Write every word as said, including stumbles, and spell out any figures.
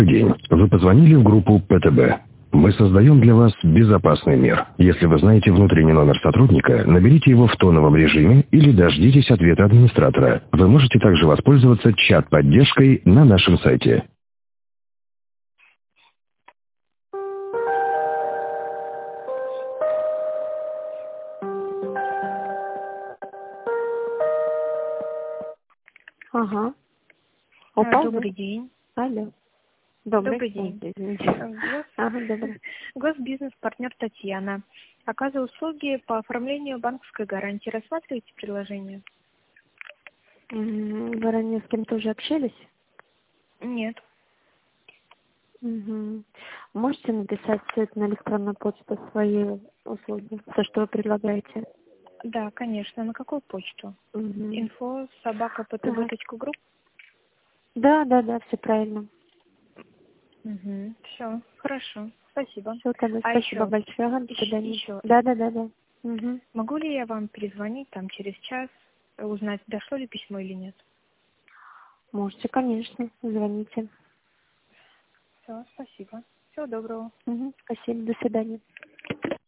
День. Вы позвонили в группу ПТБ. Мы создаем для вас безопасный мир. Если вы знаете внутренний номер сотрудника, наберите его в тоновом режиме или дождитесь ответа администратора. Вы можете также воспользоваться чат-поддержкой на нашем сайте. Ага. А, Упал, да? Добрый день. Алло. Добрый, Добрый день. Ой, извините. Э, Гос... Ага, добрый. Госбизнес-партнер Татьяна. Оказываю услуги по оформлению банковской гарантии. Рассматриваете предложение? М, Вы ранее с кем-то уже общались? Нет. Угу. Можете написать все это на электронную почту, свои услуги, то, что вы предлагаете? Да, конечно. На какую почту? Угу. Инфо собака птб точка груп. Да, да, да, все правильно. Угу. Все, хорошо. Спасибо. Все, тогда А спасибо еще, большое. Ага, до еще, свидания. еще. Да, да, да, да. Угу. Могу ли я вам перезвонить там через час, э, узнать, дошло ли письмо или нет? Можете, конечно. Звоните. Все, спасибо. Всего доброго. Угу. Спасибо, до свидания.